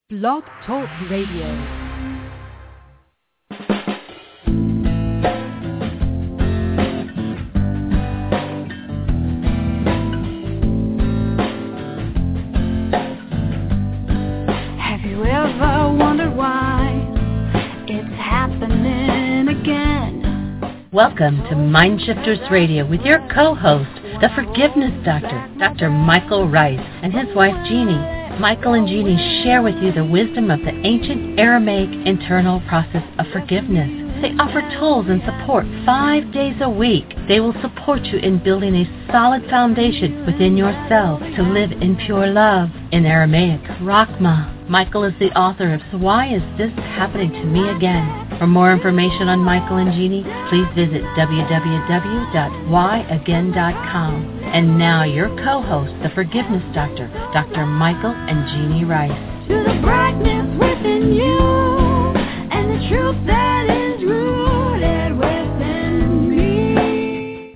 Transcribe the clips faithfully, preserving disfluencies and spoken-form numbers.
Blog Talk Radio. Welcome to Mindshifters Radio with your co-host, the Forgiveness Doctor, Doctor Michael Ryce, and his wife Jeannie. Michael and Jeannie share with you the wisdom of the ancient Aramaic internal process of forgiveness. They offer tools and support five days a week. They will support you in building a solid foundation within yourself to live in pure love. In Aramaic, Rachma. Michael is the author of So Why Is This Happening to Me Again? For more information on Michael and Jeannie, please visit w w w dot why again dot com. And now your co-host, the Forgiveness Doctor, Doctor Michael and Jeannie Ryce. To the brightness within you, and the truth that is rooted within me.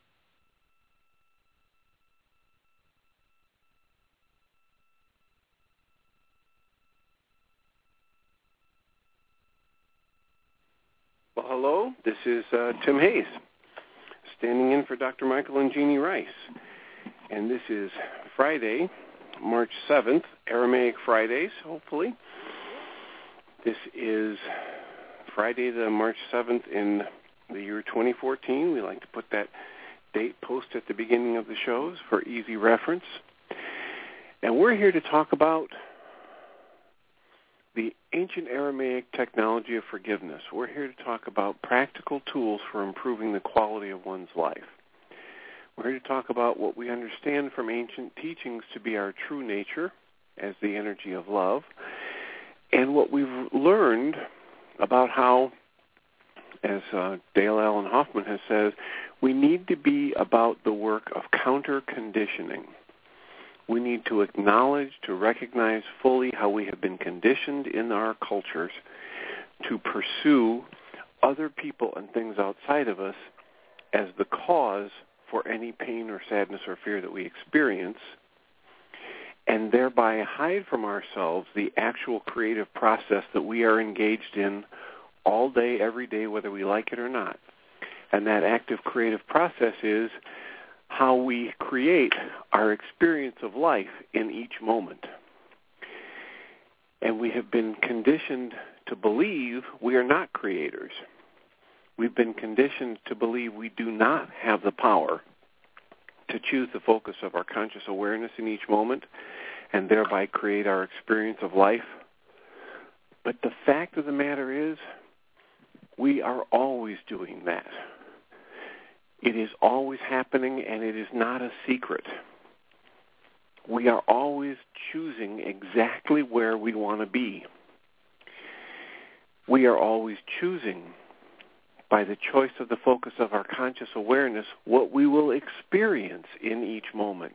Well, hello, this is uh, Tim Hayes, standing in for Doctor Michael and Jeannie Ryce. And this is Friday, March seventh, Aramaic Fridays, hopefully. This is Friday, the March seventh in the year twenty fourteen. We like to put that date post at the beginning of the shows for easy reference. And we're here to talk about the ancient Aramaic technology of forgiveness. We're here to talk about practical tools for improving the quality of one's life. We're here to talk about what we understand from ancient teachings to be our true nature as the energy of love, and what we've learned about how, as uh, Dale Allen Hoffman has said, we need to be about the work of counter-conditioning. We need to acknowledge, to recognize fully how we have been conditioned in our cultures to pursue other people and things outside of us as the cause for any pain or sadness or fear that we experience, and thereby hide from ourselves the actual creative process that we are engaged in all day, every day, whether we like it or not. And that active creative process is how we create our experience of life in each moment. And we have been conditioned to believe we are not creators. We've been conditioned to believe we do not have the power to choose the focus of our conscious awareness in each moment and thereby create our experience of life. But the fact of the matter is, we are always doing that. It is always happening, and it is not a secret. We are always choosing exactly where we want to be. We are always choosing, by the choice of the focus of our conscious awareness, what we will experience in each moment.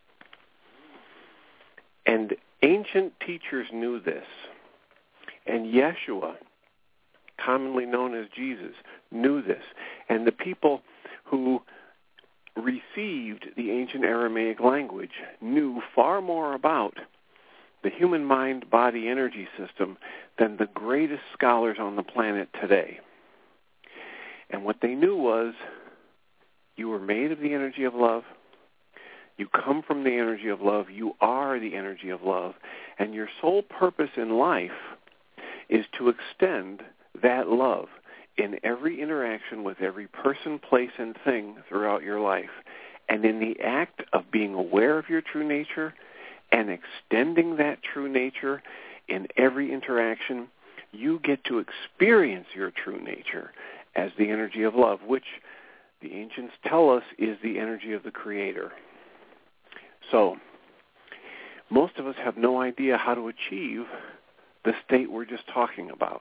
And ancient teachers knew this. And Yeshua, commonly known as Jesus, knew this. And the people who received the ancient Aramaic language knew far more about the human mind-body energy system than the greatest scholars on the planet today. And what they knew was, you were made of the energy of love, you come from the energy of love, you are the energy of love, and your sole purpose in life is to extend that love in every interaction with every person, place, and thing throughout your life. And in the act of being aware of your true nature and extending that true nature in every interaction, you get to experience your true nature as the energy of love, which the ancients tell us is the energy of the Creator. So, most of us have no idea how to achieve the state we're just talking about.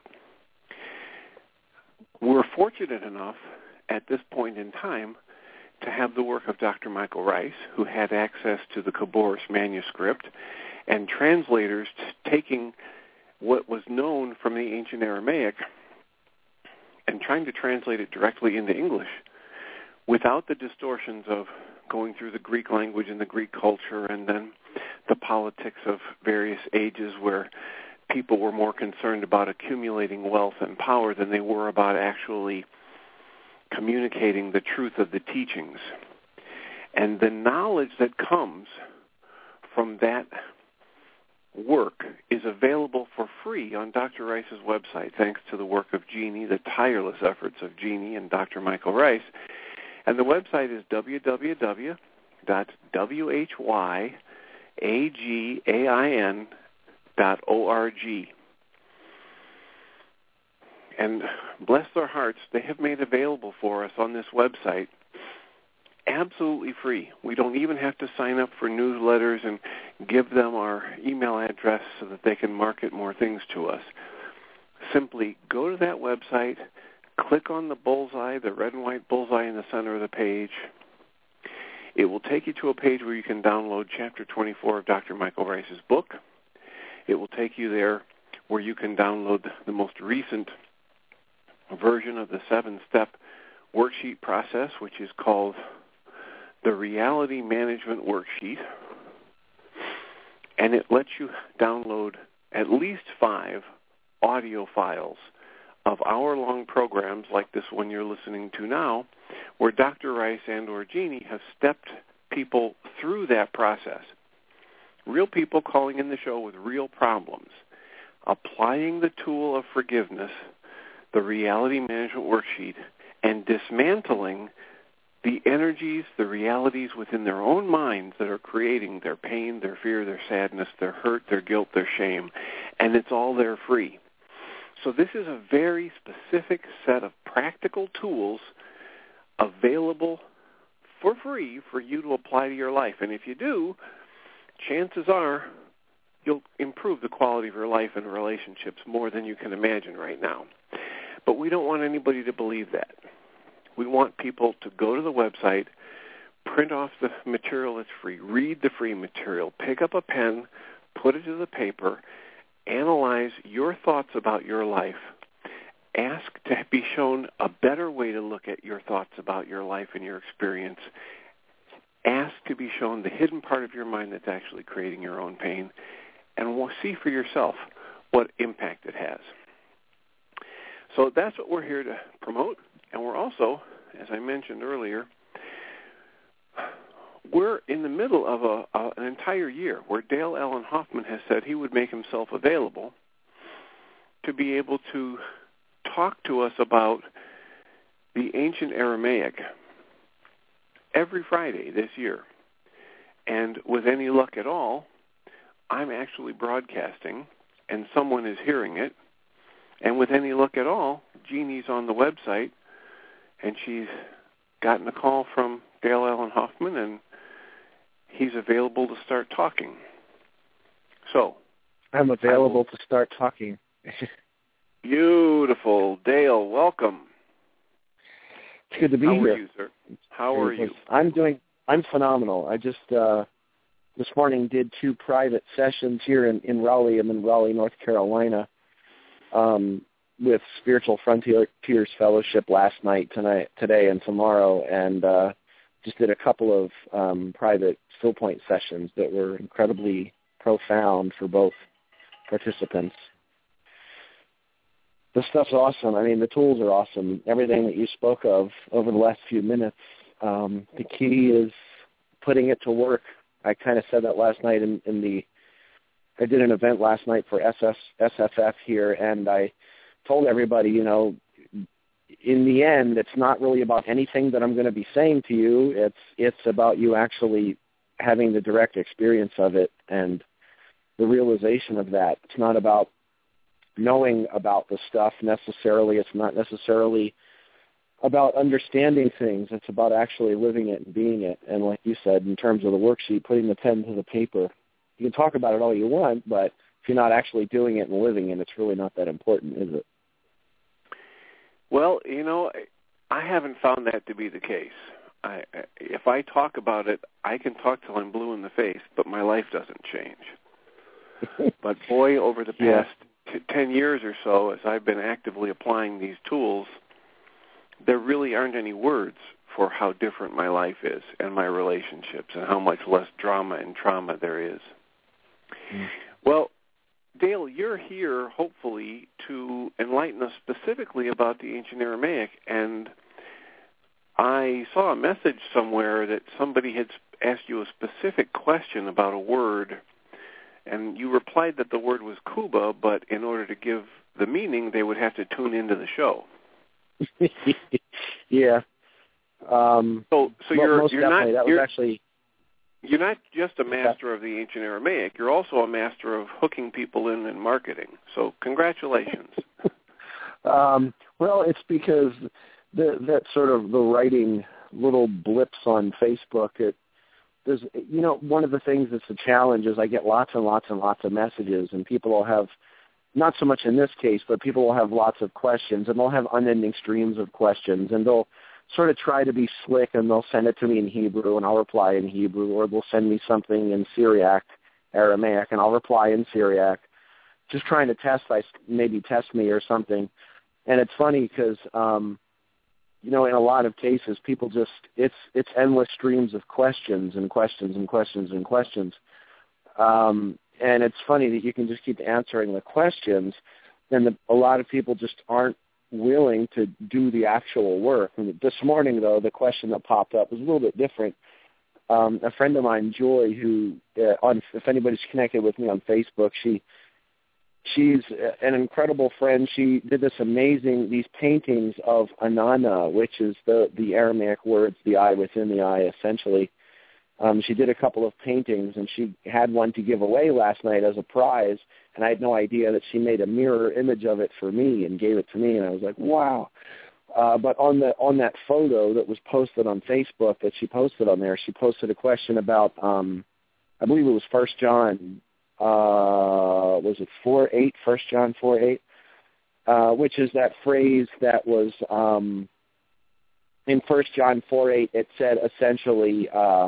We're fortunate enough at this point in time to have the work of Doctor Michael Ryce, who had access to the Khabouris manuscript, and translators taking what was known from the ancient Aramaic and trying to translate it directly into English without the distortions of going through the Greek language and the Greek culture and then the politics of various ages where people were more concerned about accumulating wealth and power than they were about actually communicating the truth of the teachings. And the knowledge that comes from that work is available for free on Doctor Rice's website, thanks to the work of Jeanie, the tireless efforts of Jeanie and Doctor Michael Rice. And the website is w w w dot whyagain dot org. And bless their hearts, they have made available for us on this website absolutely free. We don't even have to sign up for newsletters and give them our email address so that they can market more things to us. Simply go to that website, click on the bullseye, the red and white bullseye in the center of the page. It will take you to a page where you can download Chapter twenty-four of Doctor Michael Rice's book. It will take you there where you can download the most recent version of the seven-step worksheet process, which is called the Reality Management Worksheet. And it lets you download at least five audio files of hour-long programs like this one you're listening to now, where Doctor Rice and or Jeanie have stepped people through that process. Real people calling in the show with real problems, applying the tool of forgiveness, the Reality Management Worksheet, and dismantling the energies, the realities within their own minds that are creating their pain, their fear, their sadness, their hurt, their guilt, their shame, and it's all there free. So this is a very specific set of practical tools available for free for you to apply to your life. And if you do, chances are you'll improve the quality of your life and relationships more than you can imagine right now. But we don't want anybody to believe that. We want people to go to the website, print off the material that's free, read the free material, pick up a pen, put it to the paper, analyze your thoughts about your life, ask to be shown a better way to look at your thoughts about your life and your experience, ask to be shown the hidden part of your mind that's actually creating your own pain, and we'll see for yourself what impact it has. So that's what we're here to promote. And we're also, as I mentioned earlier, we're in the middle of a, a, an entire year where Dale Allen Hoffman has said he would make himself available to be able to talk to us about the ancient Aramaic every Friday this year. And with any luck at all, I'm actually broadcasting, and someone is hearing it. And with any luck at all, Jeanie's on the website, and she's gotten a call from Dale Allen Hoffman, and he's available to start talking. So, I'm available will... to start talking. Beautiful. Dale, welcome. It's good to be How here. How are you, sir? How are you? I'm doing, I'm phenomenal. I just, uh, this morning did two private sessions here in, in Raleigh. I'm in Raleigh, North Carolina. Um, with Spiritual Frontiers Fellowship last night, tonight, today, and tomorrow, and uh, just did a couple of um, private Still Point sessions that were incredibly profound for both participants. This stuff's awesome. I mean, the tools are awesome. Everything that you spoke of over the last few minutes, um, the key is putting it to work. I kind of said that last night in, in the I did an event last night for S F F here, and I told everybody, you know, in the end, it's not really about anything that I'm going to be saying to you. It's it's about you actually having the direct experience of it and the realization of that. It's not about knowing about the stuff necessarily. It's not necessarily about understanding things. It's about actually living it and being it. And like you said, in terms of the worksheet, putting the pen to the paper, you can talk about it all you want, but if you're not actually doing it and living it, it's really not that important, is it? Well, you know, I haven't found that to be the case. I, if I talk about it, I can talk till I'm blue in the face, but my life doesn't change. But boy, over the past yeah. t- ten years or so, as I've been actively applying these tools, there really aren't any words for how different my life is and my relationships and how much less drama and trauma there is. Mm. Well, Dale, you're here, hopefully, to enlighten us specifically about the ancient Aramaic, and I saw a message somewhere that somebody had asked you a specific question about a word, and you replied that the word was kuba, but in order to give the meaning, they would have to tune into the show. yeah. Um, so, so well, you're most you're definitely. not That was you're, actually. You're not just a master of the ancient Aramaic. You're also a master of hooking people in and marketing. So, congratulations. um, well, it's because the, that sort of the writing little blips on Facebook. It there's you know one of the things that's a challenge is I get lots and lots and lots of messages, and people will have. Not so much in this case, but people will have lots of questions, and they'll have unending streams of questions, and they'll sort of try to be slick, and they'll send it to me in Hebrew, and I'll reply in Hebrew, or they'll send me something in Syriac, Aramaic, and I'll reply in Syriac, just trying to test, maybe test me or something. And it's funny because, um, you know, in a lot of cases, people just, it's it's endless streams of questions and questions and questions and questions. Um And it's funny that you can just keep answering the questions, and the, a lot of people just aren't willing to do the actual work. And this morning, though, the question that popped up was a little bit different. Um, a friend of mine, Joy, who, uh, on, if anybody's connected with me on Facebook, she she's an incredible friend. She did this amazing, these paintings of Anana, which is the, the Aramaic words, the eye within the eye, essentially. Um, she did a couple of paintings, and she had one to give away last night as a prize, and I had no idea that she made a mirror image of it for me and gave it to me, and I was like, wow. Uh, but on the on that photo that was posted on Facebook that she posted on there, she posted a question about, um, I believe it was First John, uh, was it four eight, First John four eight, uh, which is that phrase that was um, in First John four eight, it said essentially, uh,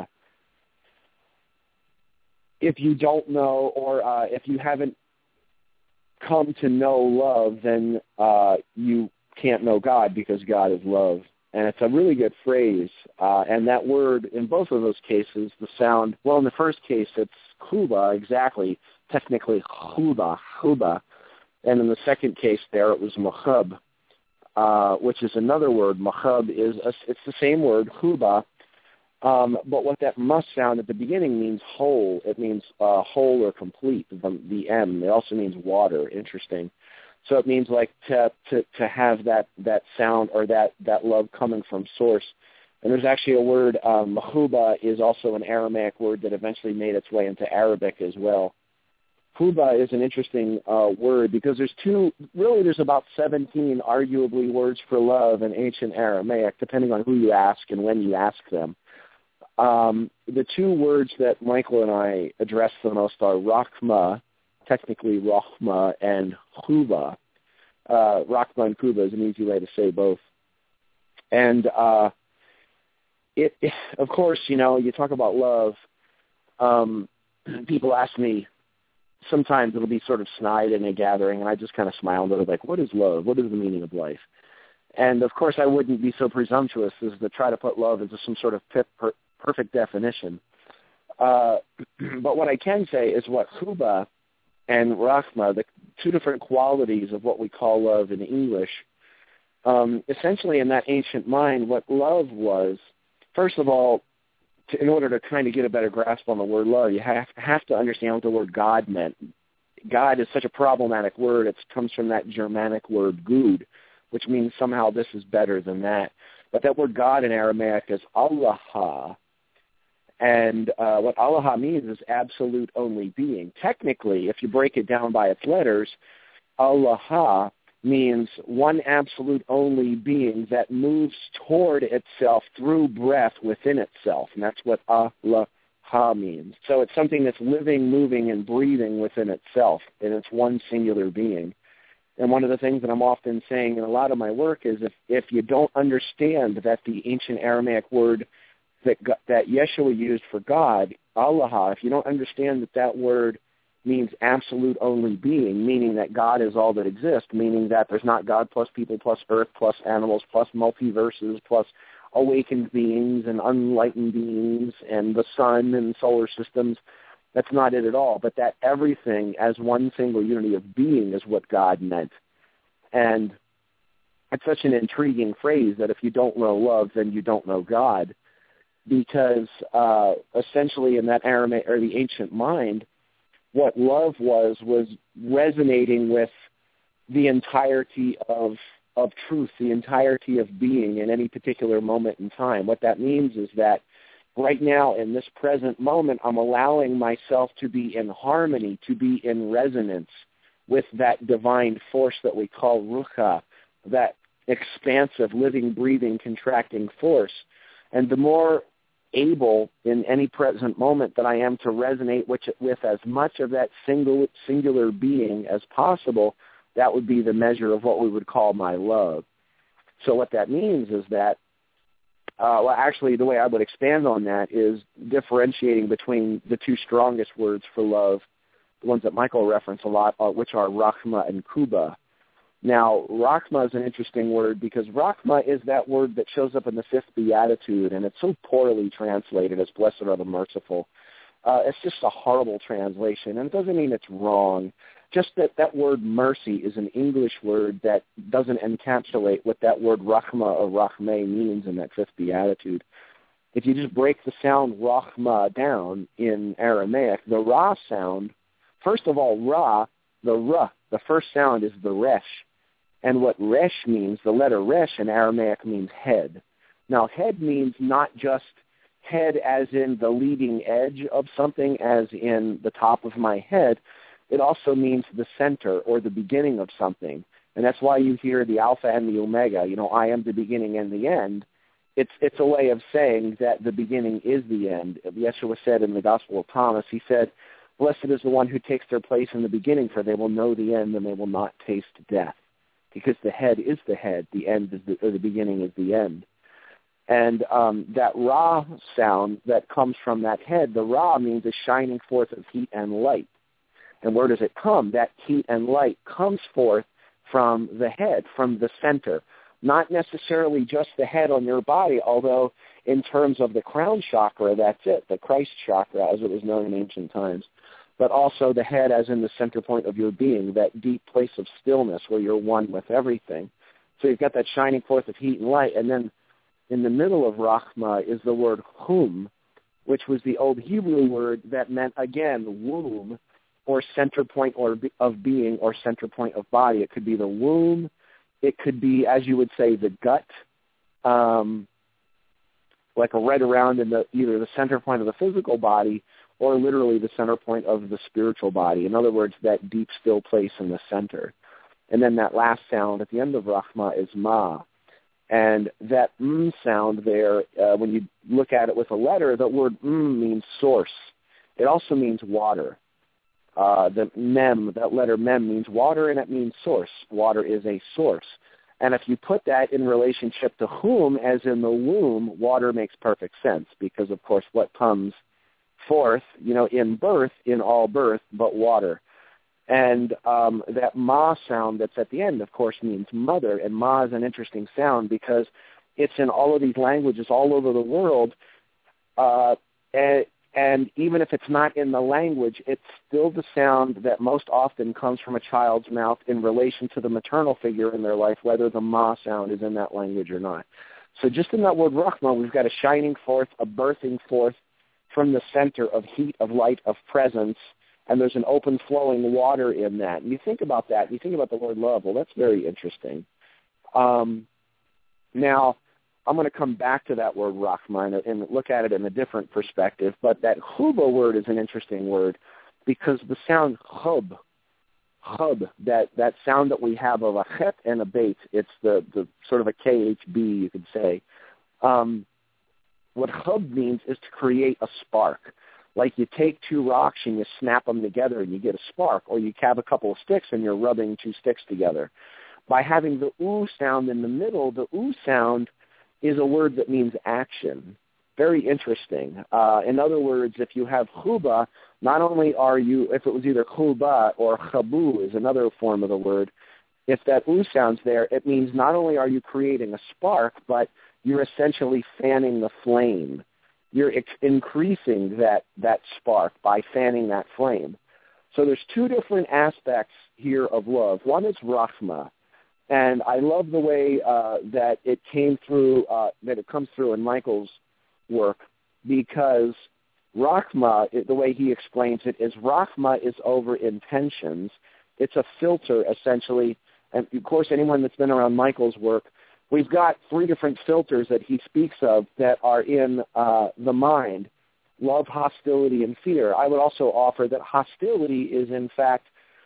if you don't know, or uh, if you haven't come to know love, then uh, you can't know God, because God is love. And it's a really good phrase. Uh, and that word, in both of those cases, the sound, well, in the first case, it's chuba, exactly, technically chuba, chuba. And in the second case there, it was machab, uh, which is another word. Machab is, a, it's the same word, chuba. Um, but what that must sound at the beginning means whole. It means uh, whole or complete, the, the M. It also means water. Interesting. So it means like to to, to have that, that sound, or that, that love coming from source. And there's actually a word, um, mahuba is also an Aramaic word that eventually made its way into Arabic as well. Huba is an interesting uh, word because there's two, really there's about seventeen arguably words for love in ancient Aramaic, depending on who you ask and when you ask them. Um, the two words that Michael and I address the most are Rachma, technically Rachma, and Chuba. Uh, Rachma and Chuba is an easy way to say both. And uh, it, it, of course, you know, you talk about love. Um, people ask me, sometimes it'll be sort of snide in a gathering, and I just kind of smile and they're like, what is love? What is the meaning of life? And, of course, I wouldn't be so presumptuous as to try to put love into some sort of pip, per, perfect definition. Uh, but what I can say is what Chuba and Rachma, the two different qualities of what we call love in English, um, essentially in that ancient mind, what love was, first of all, to, in order to kind of get a better grasp on the word love, you have, have to understand what the word God meant. God is such a problematic word. It comes from that Germanic word Gud, which means somehow this is better than that. But that word God in Aramaic is Allah. And uh, what Allah means is absolute only being. Technically, if you break it down by its letters, Allah means one absolute only being that moves toward itself through breath within itself. And that's what Allah means. So it's something that's living, moving, and breathing within itself, and it's one singular being. And one of the things that I'm often saying in a lot of my work is if, if you don't understand that the ancient Aramaic word that that Yeshua used for God, Allah, if you don't understand that that word means absolute only being, meaning that God is all that exists, meaning that there's not God plus people plus earth plus animals plus multiverses plus awakened beings and unenlightened beings and the sun and solar systems, That's not it at all, but that everything as one single unity of being is what God meant. And it's such an intriguing phrase that if you don't know love, then you don't know God, because uh, essentially in that Aramaic or the ancient mind, what love was was resonating with the entirety of of truth, the entirety of being in any particular moment in time. What that means is that right now in this present moment, I'm allowing myself to be in harmony, to be in resonance with that divine force that we call ruha, that expansive, living, breathing, contracting force. And the more able in any present moment that I am to resonate with, with as much of that single, singular being as possible, that would be the measure of what we would call my love. So what that means is that, uh, well, actually the way I would expand on that is differentiating between the two strongest words for love, the ones that Michael referenced a lot, uh, which are Rachma and Kuba. Now, Rachma is an interesting word because Rachma is that word that shows up in the fifth beatitude, and it's so poorly translated as blessed are the merciful. Uh, it's just a horrible translation, and it doesn't mean it's wrong. Just that that word mercy is an English word that doesn't encapsulate what that word Rachma or Rachme means in that fifth beatitude. If you just break the sound Rachma down in Aramaic, the Ra sound, first of all, Ra, the Ra, the first sound is the Resh. And what Resh means, the letter Resh in Aramaic means head. Now, head means not just head as in the leading edge of something, as in the top of my head. It also means the center or the beginning of something. And that's why you hear the Alpha and the Omega, you know, I am the beginning and the end. It's it's a way of saying that the beginning is the end. Yeshua said in the Gospel of Thomas, he said, blessed is the one who takes their place in the beginning, for they will know the end and they will not taste death. Because the head is the head, the end is the, or the beginning is the end. And um, that Ra sound that comes from that head, the Ra means a shining forth of heat and light. And where does it come? That heat and light comes forth from the head, from the center. Not necessarily just the head on your body, although in terms of the crown chakra, that's it, the Christ chakra, as it was known in ancient times. But also the head as in the center point of your being, that deep place of stillness where you're one with everything. So you've got that shining forth of heat and light. And then in the middle of Rachma is the word hum, which was the old Hebrew word that meant, again, womb, or center point or of being or center point of body. It could be the womb. It could be, as you would say, the gut, um, like a right around in the either the center point of the physical body or literally the center point of the spiritual body. In other words, that deep, still place in the center. And then that last sound at the end of Rachma is ma. And that mm sound there, uh, when you look at it with a letter, the word mm means source. It also means water. Uh, the mem, that letter mem means water, and it means source. Water is a source. And if you put that in relationship to whom, as in the womb, water makes perfect sense because, of course, what comes forth, you know, in birth, in all birth, but water. And um, that ma sound that's at the end, of course, means mother. And ma is an interesting sound because it's in all of these languages all over the world. Uh, and, and even if it's not in the language, it's still the sound that most often comes from a child's mouth in relation to the maternal figure in their life, whether the ma sound is in that language or not. So just in that word Rachma, we've got a shining forth, a birthing forth from the center of heat, of light, of presence, and there's an open flowing water in that. And you think about that, you think about the word love, well, that's very interesting. Um, now, I'm going to come back to that word Rachma and look at it in a different perspective, but that chuba word is an interesting word because the sound chub, chub, that, that sound that we have of a chet and a beit, it's the, the sort of a K H B, you could say. Um, what chub means is to create a spark. Like you take two rocks and you snap them together and you get a spark, or you have a couple of sticks and you're rubbing two sticks together. By having the oo sound in the middle, the oo sound is a word that means action. Very interesting. Uh, in other words, if you have chuba, not only are you, if it was either chuba or chabu is another form of the word, if that oo sounds there, it means not only are you creating a spark, but you're essentially fanning the flame. you're ex- increasing that, that spark by fanning that flame. So there's two different aspects here of love. One is Rachma, and I love the way uh, that it came through, uh, that it comes through in Michael's work, because Rachma, the way he explains it, is Rachma is over intentions. It's a filter, essentially. And, of course, anyone that's been around Michael's work, we've got three different filters that he speaks of that are in uh, the mind: love, hostility, and fear. I would also offer that hostility is, in fact,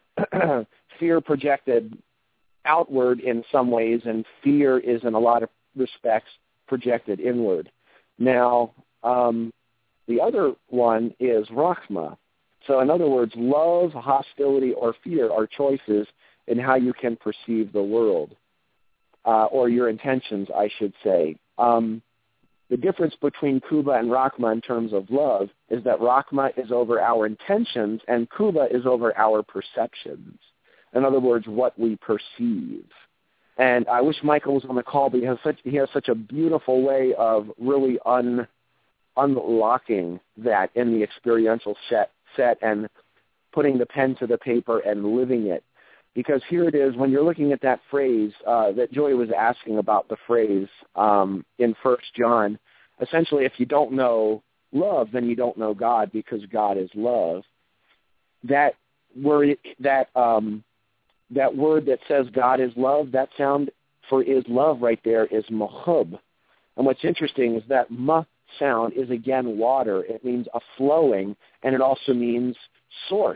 fear projected outward in some ways, and fear is, in a lot of respects, projected inward. Now, um, the other one is Rachma. So in other words, love, hostility, or fear are choices in how you can perceive the world, uh, or your intentions, I should say. Um, the difference between Kuba and Rachma in terms of love is that Rachma is over our intentions and Kuba is over our perceptions. In other words, what we perceive. And I wish Michael was on the call, but he has such, he has such a beautiful way of really un, unlocking that in the experiential set, set and putting the pen to the paper and living it. Because here it is, when you're looking at that phrase uh, that Joy was asking about, the phrase um, in First John, essentially if you don't know love, then you don't know God, because God is love. That word, that um, that word that says God is love, that sound for is love right there is mahub. And what's interesting is that ma sound is again water. It means a flowing, and it also means source.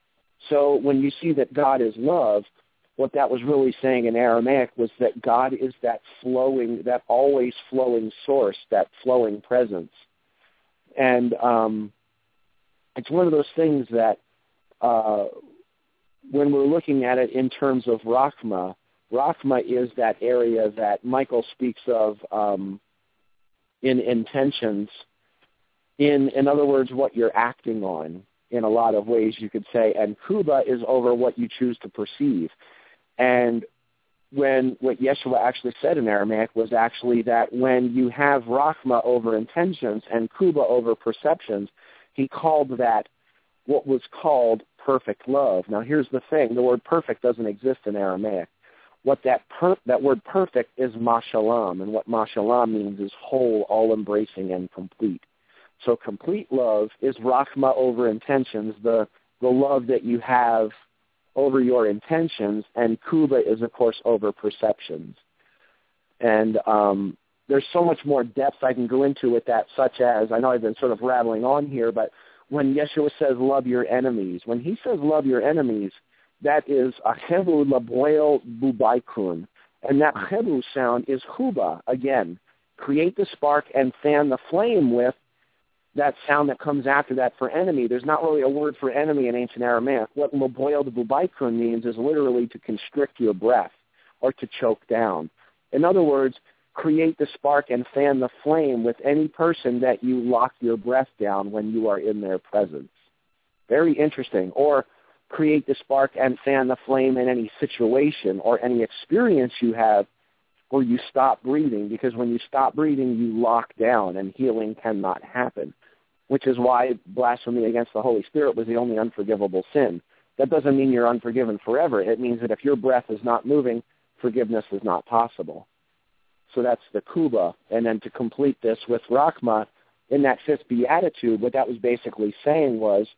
So when you see that God is love, what that was really saying in Aramaic was that God is that flowing, that always flowing source, that flowing presence. And um, it's one of those things that uh, when we're looking at it in terms of Rachma, Rachma is that area that Michael speaks of um, in intentions, in, in other words, what you're acting on. In a lot of ways, you could say, and Kuba is over what you choose to perceive. And when what Yeshua actually said in Aramaic was actually that when you have Rachma over intentions and Kuba over perceptions, he called that what was called perfect love. Now, here's the thing. The word perfect doesn't exist in Aramaic. What that per- that word perfect is mashalam, and what mashalam means is whole, all-embracing, and complete. So complete love is Rachma over intentions, the, the love that you have over your intentions, and Kuba is, of course, over perceptions. And um, there's so much more depth I can go into with that, such as, I know I've been sort of rattling on here, but when Yeshua says love your enemies, when he says love your enemies, that is achevu laboel bubaikun, and that chevu sound is huba, again, create the spark and fan the flame with that sound that comes after that for enemy. There's not really a word for enemy in ancient Aramaic. What laboel de bubaikun means is literally to constrict your breath or to choke down. In other words, create the spark and fan the flame with any person that you lock your breath down when you are in their presence. Very interesting. Or create the spark and fan the flame in any situation or any experience you have where you stop breathing, because when you stop breathing, you lock down and healing cannot happen, which is why blasphemy against the Holy Spirit was the only unforgivable sin. That doesn't mean you're unforgiven forever. It means that if your breath is not moving, forgiveness is not possible. So that's the Kuba. And then to complete this with Rachma, in that fifth beatitude, what that was basically saying was,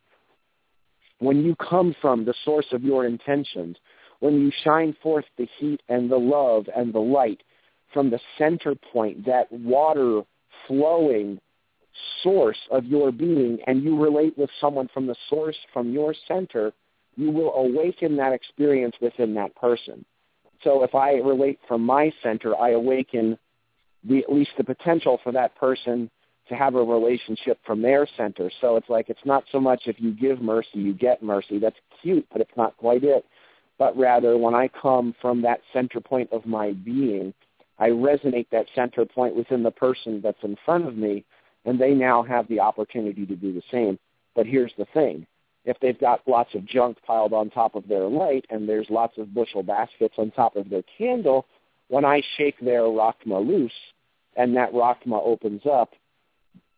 when you come from the source of your intentions, when you shine forth the heat and the love and the light from the center point, that water flowing source of your being, and you relate with someone from the source, from your center, you will awaken that experience within that person. So if I relate from my center, I awaken the, at least the potential for that person to have a relationship from their center. So it's like, it's not so much if you give mercy, you get mercy. That's cute, but it's not quite it. But rather, when I come from that center point of my being, I resonate that center point within the person that's in front of me, and they now have the opportunity to do the same. But here's the thing. If they've got lots of junk piled on top of their light and there's lots of bushel baskets on top of their candle, when I shake their Rachma loose and that Rachma opens up,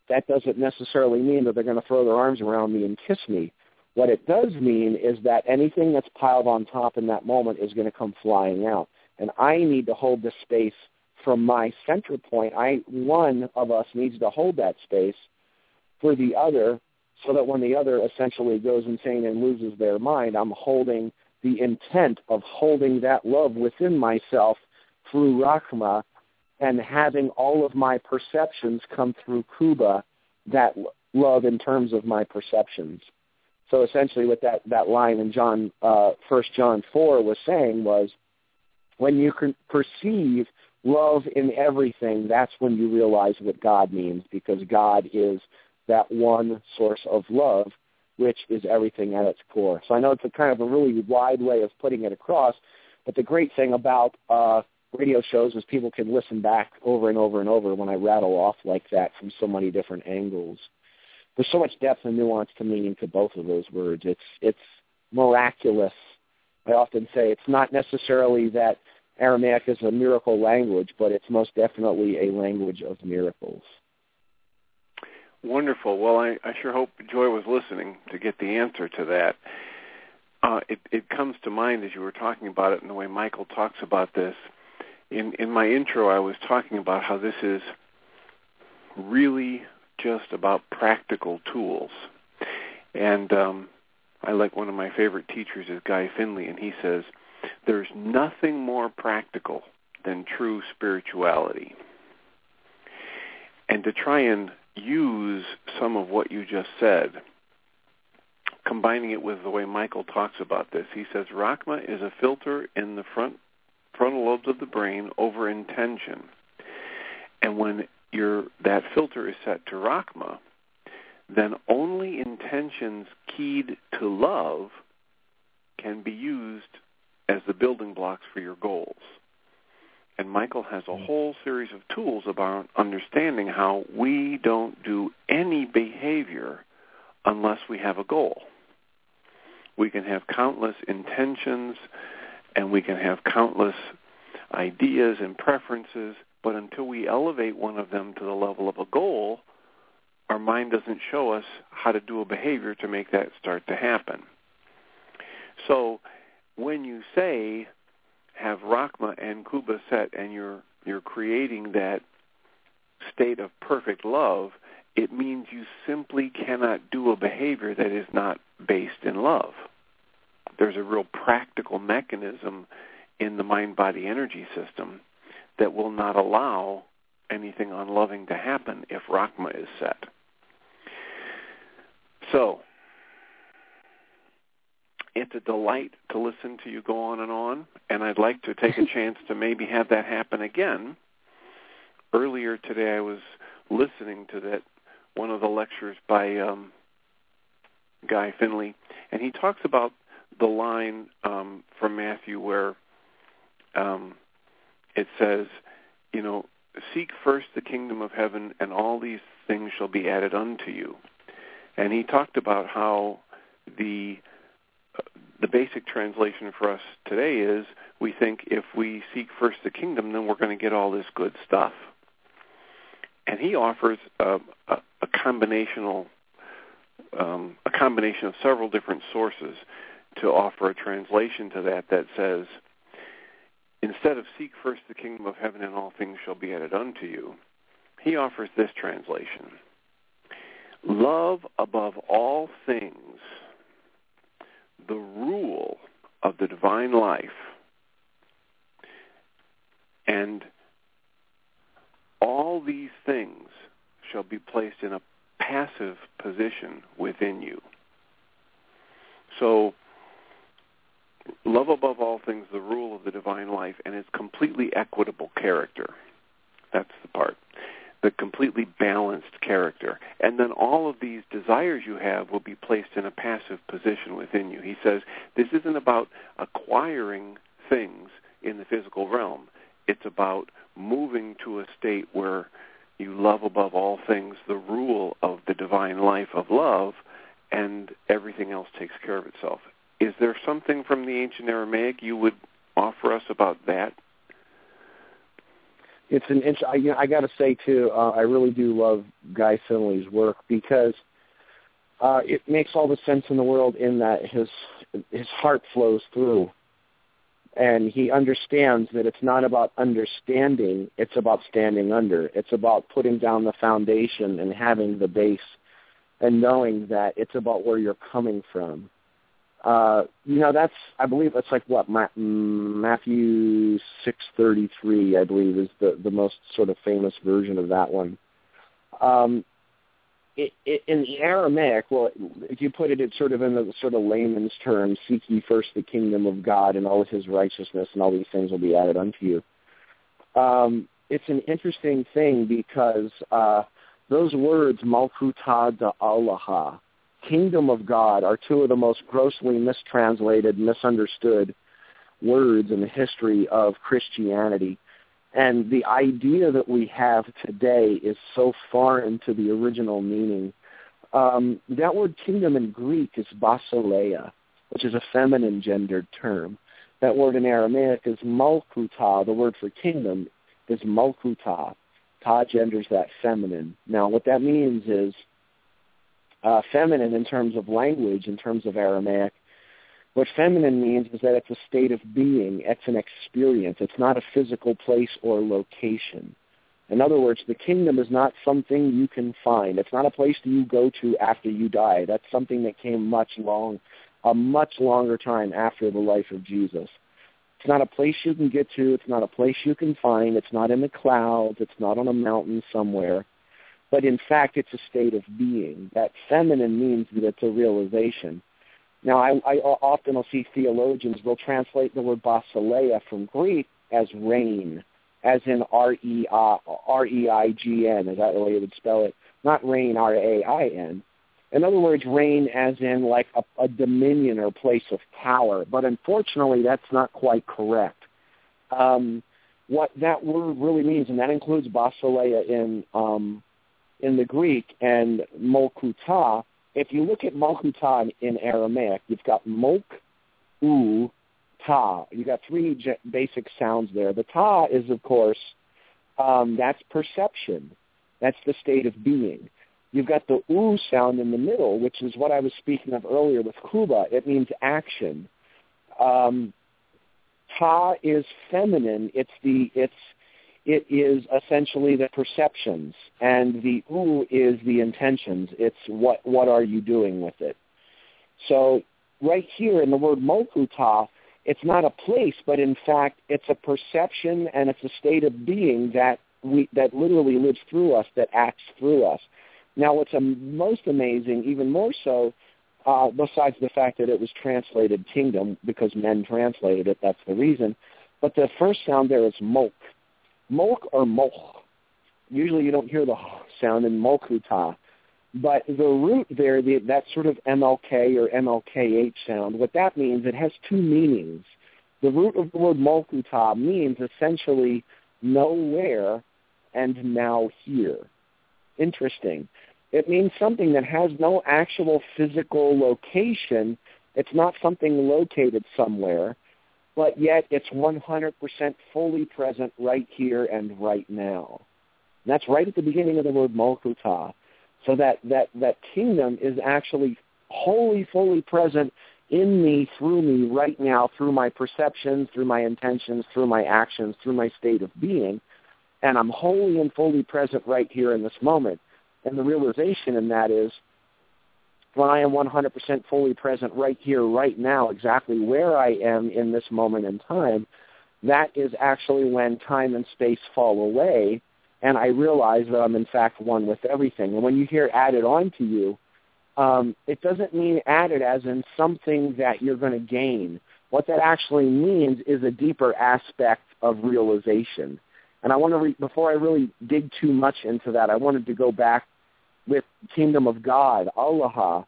that doesn't necessarily mean that they're going to throw their arms around me and kiss me. What it does mean is that anything that's piled on top in that moment is going to come flying out. And I need to hold the space from my center point. I, one of us needs to hold that space for the other, so that when the other essentially goes insane and loses their mind, I'm holding the intent of holding that love within myself through Rachma, and having all of my perceptions come through Kuba, that love in terms of my perceptions. So essentially what that, that line in John, uh, First John four was saying was, when you can perceive love in everything, that's when you realize what God means, because God is that one source of love, which is everything at its core. So I know it's a kind of a really wide way of putting it across, but the great thing about uh, radio shows is people can listen back over and over and over when I rattle off like that from so many different angles. There's so much depth and nuance to meaning to both of those words. It's it's miraculous. I often say it's not necessarily that Aramaic is a miracle language, but it's most definitely a language of miracles. Wonderful. Well, I, I sure hope Joy was listening to get the answer to that. Uh, it, it comes to mind as you were talking about it and the way Michael talks about this. In, in my intro, I was talking about how this is really just about practical tools. And um, I like one of my favorite teachers is Guy Finley, and he says, there's nothing more practical than true spirituality. And to try and use some of what you just said, combining it with the way Michael talks about this, he says, Rachma is a filter in the front frontal lobes of the brain over intention. And when your that filter is set to Rachma, then only intentions keyed to love can be used as the building blocks for your goals. And Michael has a whole series of tools about understanding how we don't do any behavior unless we have a goal. We can have countless intentions and we can have countless ideas and preferences, but until we elevate one of them to the level of a goal, our mind doesn't show us how to do a behavior to make that start to happen. So when you say have Rachma and Kuba set and you're you're creating that state of perfect love, it means you simply cannot do a behavior that is not based in love. There's a real practical mechanism in the mind-body energy system that will not allow anything unloving to happen if Rachma is set. So, it's a delight to listen to you go on and on, and I'd like to take a chance to maybe have that happen again. Earlier today I was listening to that one of the lectures by um, Guy Finley, and he talks about the line um, from Matthew where um, it says, you know, seek first the kingdom of heaven, and all these things shall be added unto you. And he talked about how the the basic translation for us today is we think if we seek first the kingdom, then we're going to get all this good stuff. And he offers a, a, a combinational, um, a combination of several different sources to offer a translation to that that says, instead of seek first the kingdom of heaven and all things shall be added unto you, he offers this translation. Love above all things the rule of the divine life, and all these things shall be placed in a passive position within you. So, love above all things the rule of the divine life and its completely equitable character. That's the part. The completely balanced character. And then all of these desires you have will be placed in a passive position within you. He says this isn't about acquiring things in the physical realm. It's about moving to a state where you love above all things the rule of the divine life of love, and everything else takes care of itself. Is there something from the ancient Aramaic you would offer us about that? it's an int- I, you know, I got to say too, uh, I really do love Guy Finley's work because uh, it makes all the sense in the world in that his his heart flows through, and he understands that it's not about understanding; it's about standing under. It's about putting down the foundation and having the base, and knowing that it's about where you're coming from. Uh, you know, that's, I believe that's like what, Ma- Matthew six thirty-three, I believe, is the, the most sort of famous version of that one. Um, it, it, in the Aramaic, well, if you put it in sort of in the sort of layman's terms, seek ye first the kingdom of God and all of his righteousness, and all these things will be added unto you. Um, it's an interesting thing because uh, those words, Malkutah da'Allah, Kingdom of God, are two of the most grossly mistranslated, misunderstood words in the history of Christianity. And the idea that we have today is so far into the original meaning. Um, that word kingdom in Greek is basileia, which is a feminine gendered term. That word in Aramaic is malkutah. The word for kingdom is malkutah. Ta genders that feminine. Now, what that means is Uh, feminine in terms of language, in terms of Aramaic. What feminine means is that it's a state of being. It's an experience. It's not a physical place or location. In other words, the kingdom is not something you can find. It's not a place that you go to after you die. That's something that came much long, a much longer time after the life of Jesus. It's not a place you can get to. It's not a place you can find. It's not in the clouds. It's not on a mountain somewhere. But in fact, it's a state of being. That feminine means that it's a realization. Now, I, I often will see theologians will translate the word basileia from Greek as rain, as in R E I G N. Is that the way you would spell it? Not rain, R A I N. In other words, reign as in like a, a dominion or place of power. But unfortunately, that's not quite correct. Um, what that word really means, and that includes basileia in um, in the Greek and malkutah, if you look at malkutah in Aramaic, you've got molk, u, ta. You've got three j- basic sounds there. The ta is, of course, um, that's perception. That's the state of being. You've got the u sound in the middle, which is what I was speaking of earlier with kuba. It means action. Um, ta is feminine. It's the, it's, It is essentially the perceptions, and the u is the intentions. It's what what are you doing with it? So right here in the word malkutah, it's not a place, but in fact it's a perception and it's a state of being that we that literally lives through us, that acts through us. Now what's um, most amazing, even more so, uh, besides the fact that it was translated kingdom, because men translated it, that's the reason, but the first sound there is molk. Molk or molch. Usually you don't hear the sound in malkutah. But the root there, the, that sort of M L K or M L K H sound, what that means, it has two meanings. The root of the word malkutah means essentially nowhere and now here. Interesting. It means something that has no actual physical location. It's not something located somewhere, but yet it's one hundred percent fully present right here and right now. And that's right at the beginning of the word malkutah. So that, that, that kingdom is actually wholly, fully present in me, through me, right now, through my perceptions, through my intentions, through my actions, through my state of being. And I'm wholly and fully present right here in this moment. And the realization in that is, when I am one hundred percent fully present right here, right now, exactly where I am in this moment in time, that is actually when time and space fall away, and I realize that I'm in fact one with everything. And when you hear added on to you, um, it doesn't mean added as in something that you're going to gain. What that actually means is a deeper aspect of realization. And I want to, re- before I really dig too much into that, I wanted to go back with Kingdom of God, Allah.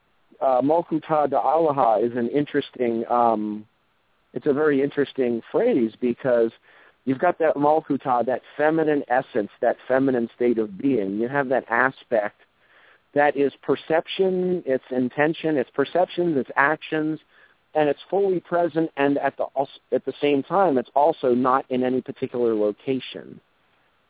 Uh, Malkutah da'Allah is an interesting, um, it's a very interesting phrase because you've got that Malkutah, that feminine essence, that feminine state of being. You have that aspect that is perception, it's intention, it's perceptions, it's actions, and it's fully present, and at the at the same time, it's also not in any particular location.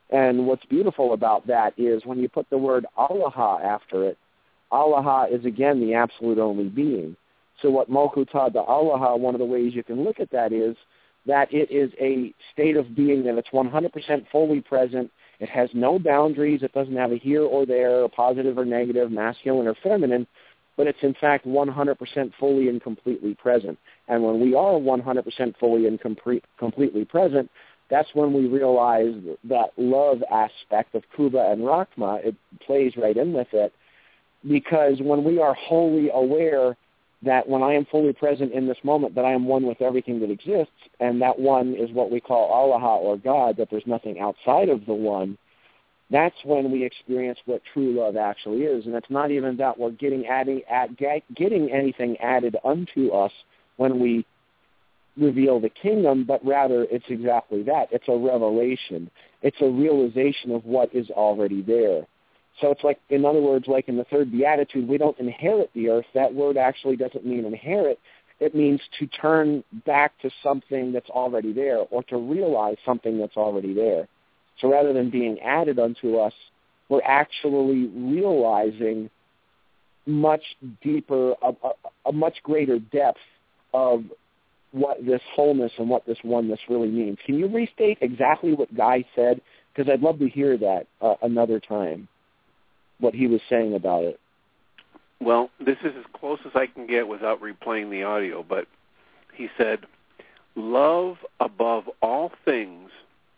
And what's beautiful about that is when you put the word Allah after it, Allah is, again, the absolute only being. So what Mokuta da Allah, one of the ways you can look at that is that it is a state of being that it's one hundred percent fully present. It has no boundaries. It doesn't have a here or there, a positive or negative, masculine or feminine, but it's in fact one hundred percent fully and completely present. And when we are one hundred percent fully and complete, completely present, that's when we realize that love aspect of Kuba and Rahma, it plays right in with it, because when we are wholly aware that when I am fully present in this moment, that I am one with everything that exists, and that one is what we call Allah or God, that there's nothing outside of the one, that's when we experience what true love actually is. And it's not even that we're getting adding, add, getting anything added unto us when we reveal the kingdom, but rather it's exactly that. It's a revelation. It's a realization of what is already there. So it's like, in other words, like in the third beatitude, we don't inherit the earth. That word actually doesn't mean inherit. It means to turn back to something that's already there, or to realize something that's already there. So rather than being added unto us, we're actually realizing much deeper, a, a, a much greater depth of what this wholeness and what this oneness really means. Can you restate exactly what Guy said? Because I'd love to hear that uh, another time, what he was saying about it. Well, this is as close as I can get without replaying the audio, but he said, love above all things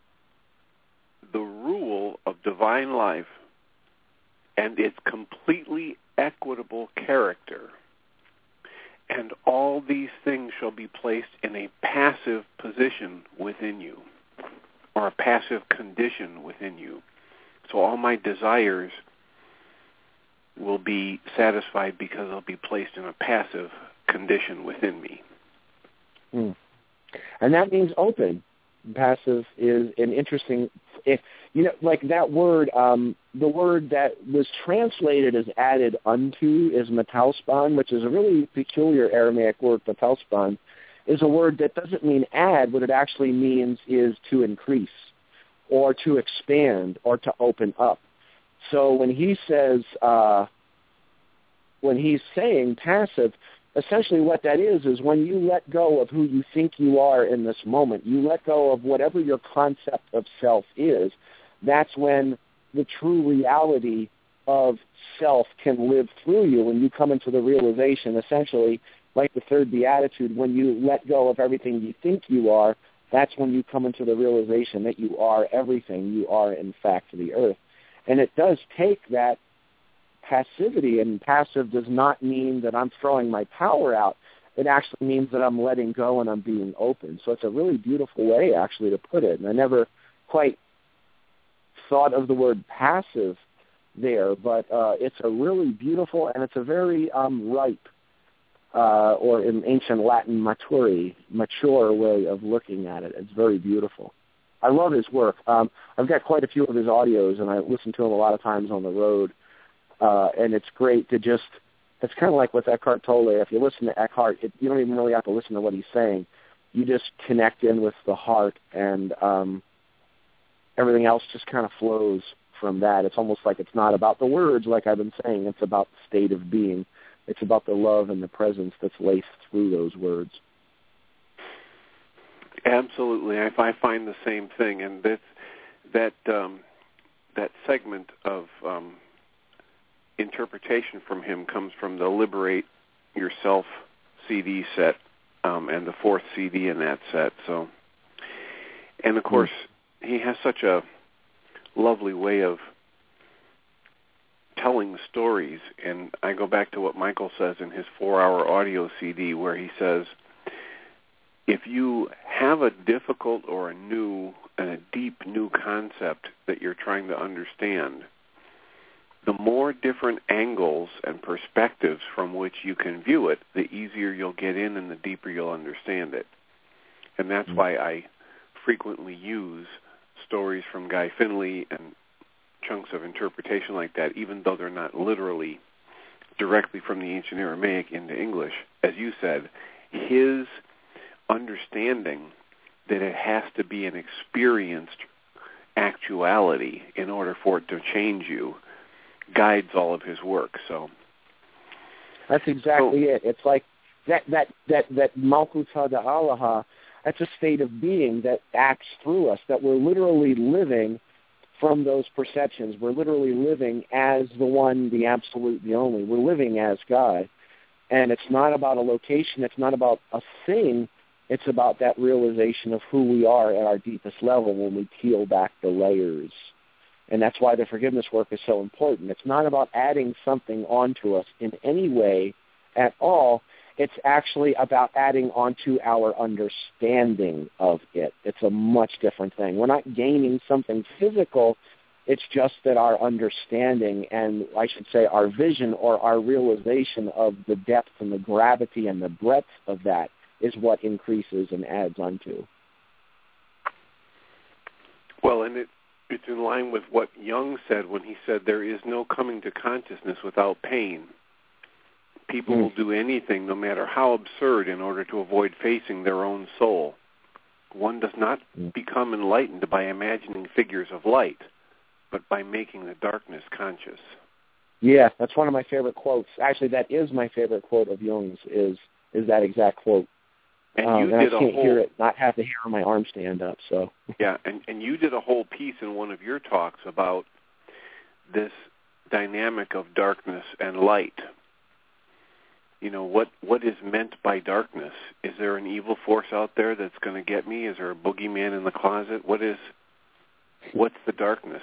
the rule of divine life and its completely equitable character, and all these things shall be placed in a passive position within you, or a passive condition within you. So all my desires will be satisfied because they'll be placed in a passive condition within me. Hmm. And that means open. Passive is an interesting, if you know, like that word, um, the word that was translated as added unto is metalspan, which is a really peculiar Aramaic word. Metalspan is a word that doesn't mean add. What it actually means is to increase, or to expand, or to open up. So when he says, uh, when he's saying passive, essentially what that is is when you let go of who you think you are in this moment, you let go of whatever your concept of self is, that's when the true reality of self can live through you, when you come into the realization, essentially, like the third beatitude, when you let go of everything you think you are, that's when you come into the realization that you are everything. You are, in fact, the earth. And it does take that passivity, and passive does not mean that I'm throwing my power out. It actually means that I'm letting go and I'm being open. So it's a really beautiful way, actually, to put it. And I never quite thought of the word passive there, but uh, it's a really beautiful, and it's a very um, ripe, uh, or in ancient Latin, maturi, mature way of looking at it. It's very beautiful. I love his work. Um, I've got quite a few of his audios, and I listen to him a lot of times on the road. Uh, and it's great to just, it's kind of like with Eckhart Tolle. If you listen to Eckhart, it, you don't even really have to listen to what he's saying. You just connect in with the heart, and um, everything else just kind of flows from that. It's almost like it's not about the words, like I've been saying. It's about the state of being. It's about the love and the presence that's laced through those words. Absolutely. I, I find the same thing. And that, that, um, that segment of um, interpretation from him comes from the Liberate Yourself C D set, um, and the fourth C D in that set. So, and of course, mm. he has such a lovely way of telling the stories. And I go back to what Michael says in his four-hour audio C D, where he says, if you have a difficult or a new and a deep new concept that you're trying to understand, the more different angles and perspectives from which you can view it, the easier you'll get in and the deeper you'll understand it. And that's mm-hmm. why I frequently use stories from Guy Finley and chunks of interpretation like that, even though they're not literally directly from the ancient Aramaic into English. As you said, his understanding that it has to be an experienced actuality in order for it to change you, guides all of his work. So that's exactly so, it. It's like that that that that Malkut HaDa'alaha, that's a state of being that acts through us, that we're literally living from those perceptions. We're literally living as the one, the absolute, the only. We're living as God. And it's not about a location. It's not about a thing. It's about that realization of who we are at our deepest level when we peel back the layers. And that's why the forgiveness work is so important. It's not about adding something onto us in any way at all. It's actually about adding onto our understanding of it. It's a much different thing. We're not gaining something physical. It's just that our understanding and, I should say, our vision or our realization of the depth and the gravity and the breadth of that is what increases and adds onto. Well, and it, it's in line with what Jung said when he said there is no coming to consciousness without pain. People mm. will do anything, no matter how absurd, in order to avoid facing their own soul. One does not mm. become enlightened by imagining figures of light, but by making the darkness conscious. Yeah, that's one of my favorite quotes. Actually, that is my favorite quote of Jung's, is is that exact quote. And um, you and did I a can't whole, hear it, not have the hair on my arm stand up. So yeah, and, and you did a whole piece in one of your talks about this dynamic of darkness and light. You know, what, what is meant by darkness? Is there an evil force out there that's going to get me? Is there a boogeyman in the closet? What is, what's the darkness?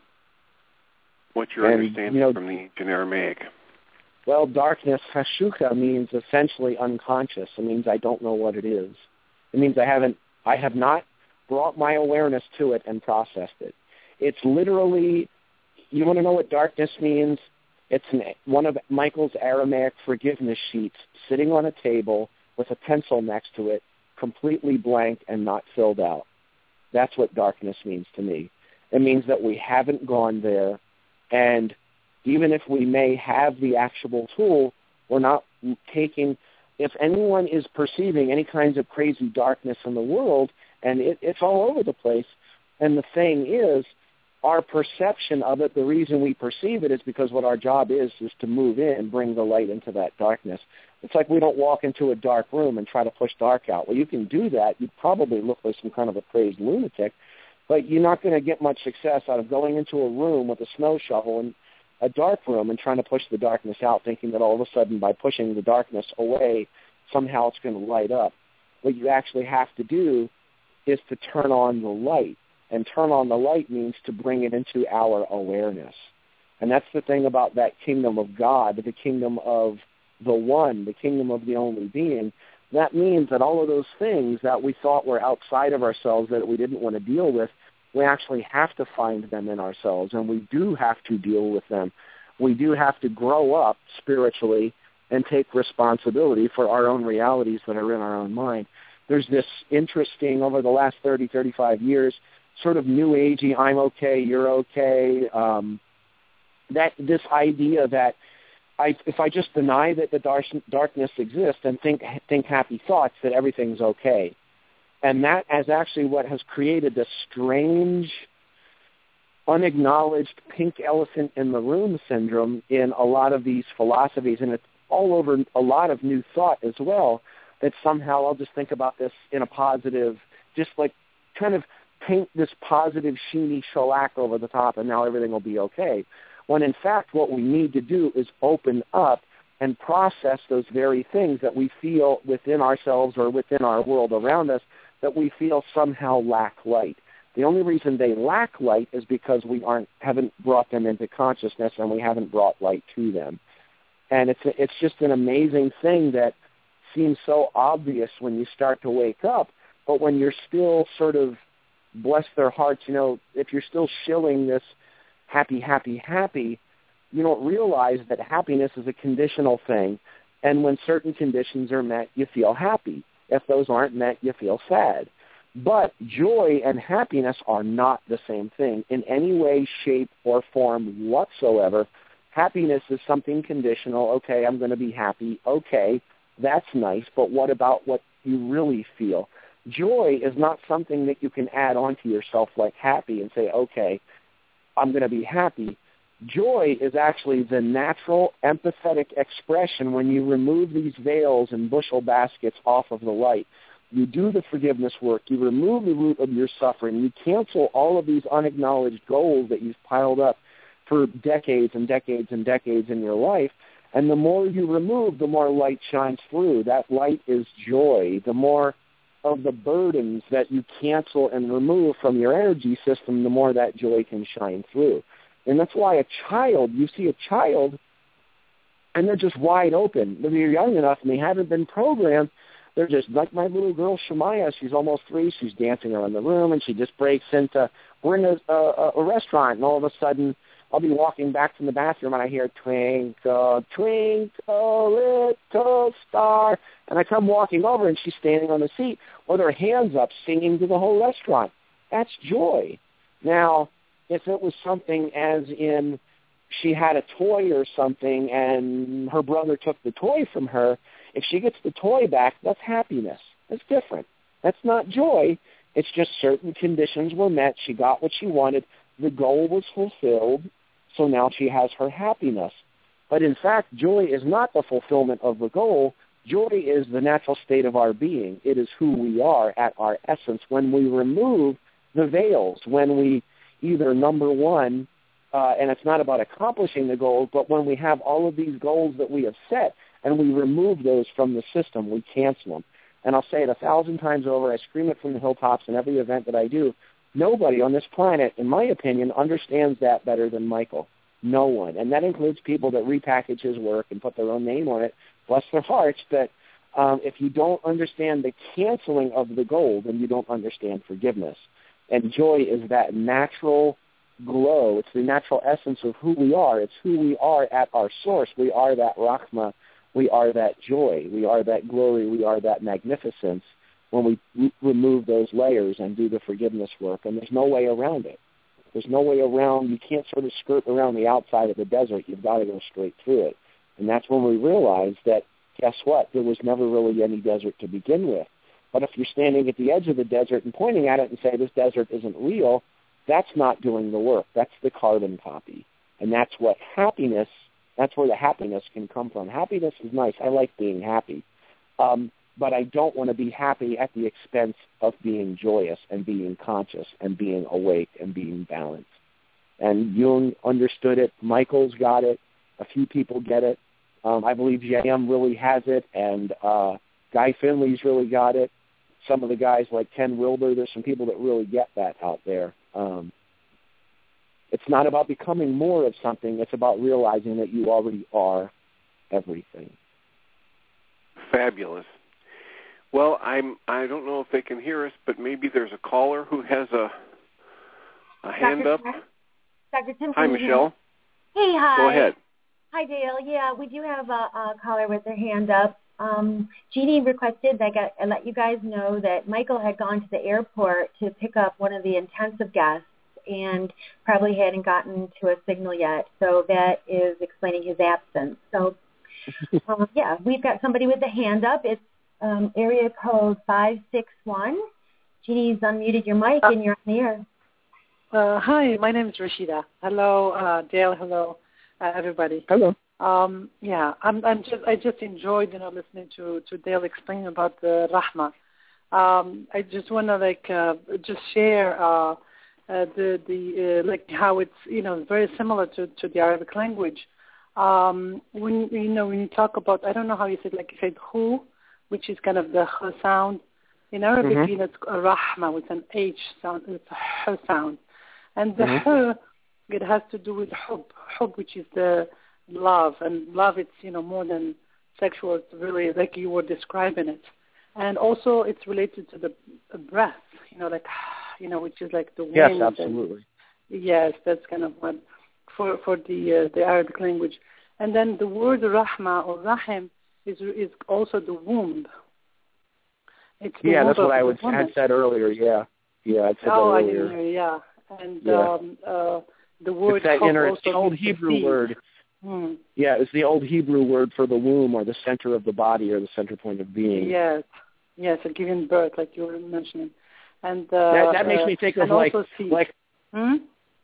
What's your and, understanding you know, from the ancient Aramaic? Well, darkness, hashuka, means essentially unconscious. It means I don't know what it is. It means I haven't, I have not brought my awareness to it and processed it. It's literally, you want to know what darkness means? It's an, one of Michael's Aramaic forgiveness sheets sitting on a table with a pencil next to it, completely blank and not filled out. That's what darkness means to me. It means that we haven't gone there, and even if we may have the actual tool, we're not taking, if anyone is perceiving any kinds of crazy darkness in the world, and it, it's all over the place, and the thing is, our perception of it, the reason we perceive it is because what our job is, is to move in and bring the light into that darkness. It's like we don't walk into a dark room and try to push dark out. Well, you can do that. You'd probably look like some kind of a crazed lunatic, but you're not going to get much success out of going into a room with a snow shovel and a dark room and trying to push the darkness out, thinking that all of a sudden by pushing the darkness away, somehow it's going to light up. What you actually have to do is to turn on the light. And turn on the light means to bring it into our awareness. And that's the thing about that kingdom of God, the kingdom of the one, the kingdom of the only being. That means that all of those things that we thought were outside of ourselves that we didn't want to deal with, we actually have to find them in ourselves, and we do have to deal with them. We do have to grow up spiritually and take responsibility for our own realities that are in our own mind. There's this interesting, over the last thirty, thirty-five years, sort of new agey, I'm okay, you're okay, um, that this idea that I, if I just deny that the dark, darkness exists and think think happy thoughts, that everything's okay. And that is actually what has created this strange, unacknowledged pink elephant in the room syndrome in a lot of these philosophies, and it's all over a lot of new thought as well, that somehow I'll just think about this in a positive, just like kind of paint this positive, sheeny shellac over the top, and now everything will be okay. When in fact what we need to do is open up and process those very things that we feel within ourselves or within our world around us that we feel somehow lack light. The only reason they lack light is because we aren't haven't brought them into consciousness and we haven't brought light to them. And it's a, it's just an amazing thing that seems so obvious when you start to wake up, but when you're still sort of, bless their hearts, you know, if you're still shilling this happy, happy, happy, you don't realize that happiness is a conditional thing, and when certain conditions are met, you feel happy. If those aren't met, you feel sad. But joy and happiness are not the same thing in any way, shape, or form whatsoever. Happiness is something conditional. Okay, I'm going to be happy. Okay, that's nice, but what about what you really feel? Joy is not something that you can add onto yourself like happy and say, okay, I'm going to be happy. Joy is actually the natural, empathetic expression when you remove these veils and bushel baskets off of the light. You do the forgiveness work. You remove the root of your suffering. You cancel all of these unacknowledged goals that you've piled up for decades and decades and decades in your life. And the more you remove, the more light shines through. That light is joy. The more of the burdens that you cancel and remove from your energy system, the more that joy can shine through. And that's why a child, you see a child, and they're just wide open. They're young enough and they haven't been programmed. They're just like my little girl, Shemaya. She's almost three. She's dancing around the room, and she just breaks into, we're in a, a, a restaurant, and all of a sudden I'll be walking back from the bathroom, and I hear, twinkle, twinkle, little star. And I come walking over, and she's standing on the seat with her hands up singing to the whole restaurant. That's joy. Now, if it was something as in she had a toy or something and her brother took the toy from her, if she gets the toy back, that's happiness. That's different. That's not joy. It's just certain conditions were met. She got what she wanted. The goal was fulfilled, so now she has her happiness. But in fact, joy is not the fulfillment of the goal. Joy is the natural state of our being. It is who we are at our essence when we remove the veils, when we either, number one, uh, and it's not about accomplishing the goals, but when we have all of these goals that we have set and we remove those from the system, we cancel them. And I'll say it a thousand times over. I scream it from the hilltops in every event that I do. Nobody on this planet, in my opinion, understands that better than Michael. No one. And that includes people that repackage his work and put their own name on it. Bless their hearts. But um, if you don't understand the canceling of the goal, then you don't understand forgiveness. And joy is that natural glow. It's the natural essence of who we are. It's who we are at our source. We are that Rahma. We are that joy. We are that glory. We are that magnificence when we r- remove those layers and do the forgiveness work. And there's no way around it. There's no way around. You can't sort of skirt around the outside of the desert. You've got to go straight through it. And that's when we realize that, guess what? There was never really any desert to begin with. But if you're standing at the edge of the desert and pointing at it and say this desert isn't real, that's not doing the work. That's the carbon copy. And that's what happiness, that's where the happiness can come from. Happiness is nice. I like being happy. Um, but I don't want to be happy at the expense of being joyous and being conscious and being awake and being balanced. And Jung understood it. Michael's got it. A few people get it. Um, I believe J M really has it, and uh, Guy Finley's really got it. Some of the guys like Ken Wilber, there's some people that really get that out there. Um, it's not about becoming more of something. It's about realizing that you already are everything. Fabulous. Well, I'm, I don't know if they can hear us, but maybe there's a caller who has a, a hand up. Doctor Tim. Hi, Michelle. Hey, hi. Go ahead. Hi, Dale. Yeah, we do have a, a caller with their hand up. Um, Jeannie requested that I, got, I let you guys know that Michael had gone to the airport to pick up one of the intensive guests and probably hadn't gotten to a signal yet. So that is explaining his absence. So, um, yeah, we've got somebody with a hand up. It's um, area code five six one. Jeannie's unmuted your mic and you're on the air. Uh, hi, my name is Rashida. Hello, uh, Dale. Hello, uh, everybody. Hello. Um, yeah, I'm, I'm just, I just enjoyed, you know, listening to, to Dale explain about the Rahma. Um, I just want to like uh, just share uh, uh, the the uh, like how it's, you know, very similar to, to the Arabic language. Um, when you know when you talk about, I don't know how you said, like you said hu, which is kind of the h sound. In Arabic, Mm-hmm. you know, it's a Rahma with an H sound. It's a h sound, and the Mm-hmm. h, it has to do with hub, hub, which is the love, and love, it's, you know, more than sexual. It's really like you were describing it, and also it's related to the, the breath, you know, like, you know, which is like the wind. Yes, absolutely. And, yes, that's kind of what for for the uh, the Arabic language. And then the word rahma or rahim is is also the womb. It's the Yeah, womb that's what of I the would woman. had said earlier. Yeah, yeah, I said Oh, that I earlier. didn't hear. Yeah, and Yeah. um, uh, the word It's that hub inner, also it's the old means the Hebrew seed. word. Hmm. Yeah, it's the old Hebrew word for the womb or the center of the body or the center point of being. Yes, Yes, a giving birth, like you were mentioning. And uh, that, that makes uh, me think of and like, also seed. like Hmm?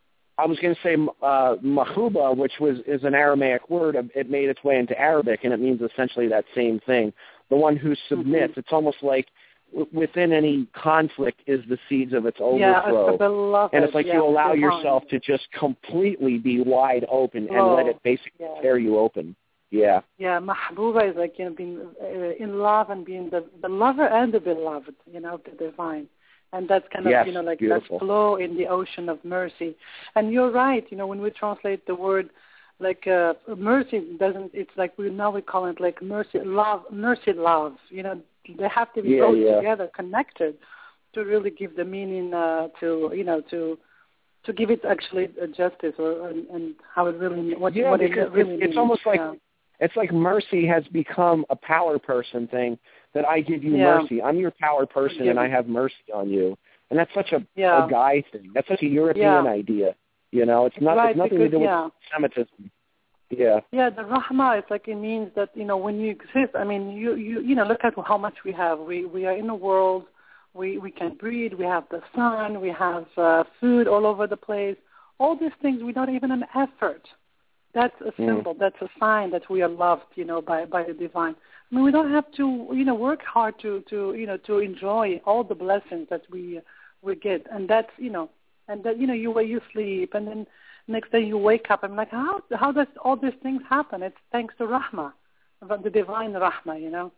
I was going to say uh, mahuba, which was is an Aramaic word. It made its way into Arabic, and it means essentially that same thing. The one who submits. Mm-hmm. It's almost like w- within any conflict is the seeds of its overthrow. Yeah, it's beloved, and it's like yeah, you allow divine. yourself to just completely be wide open and oh, let it basically yeah. tear you open. Yeah. Yeah, mahbuba is like, you know, being uh, in love and being the, the lover and the beloved, you know, the divine. And that's kind of, yes, you know, like beautiful. that flow in the ocean of mercy. And you're right, you know, when we translate the word, like uh, mercy doesn't, it's like we now we call it like mercy, love, mercy, love. You know, they have to be yeah, both yeah. together, connected, to really give the meaning uh, to, you know, to to give it actually a justice or and, and how it really, what, yeah, what it because really it's, means. it's almost like, yeah. it's like mercy has become a power person thing. That I give you yeah. mercy. I'm your power person, and I have mercy on you. And that's such a, yeah. a guy thing. That's such a European yeah. idea. You know, it's not. Right, it's nothing because, to do yeah. with Semitism. Yeah. Yeah, the rahmah, it's like it means that, you know, when you exist, I mean, you you you know, look at how much we have. We we are in a world. We we can breathe. We have the sun. We have uh, food all over the place. All these things without even an effort. That's a symbol. Mm. That's a sign that we are loved, you know, by by the divine. I mean, we don't have to, you know, work hard to, to, you know, to enjoy all the blessings that we we get, and that's, you know, and that, you know, you you sleep, and then next day you wake up, and I'm like, how how does all these things happen? It's thanks to Rahma, about the divine Rahma, you know.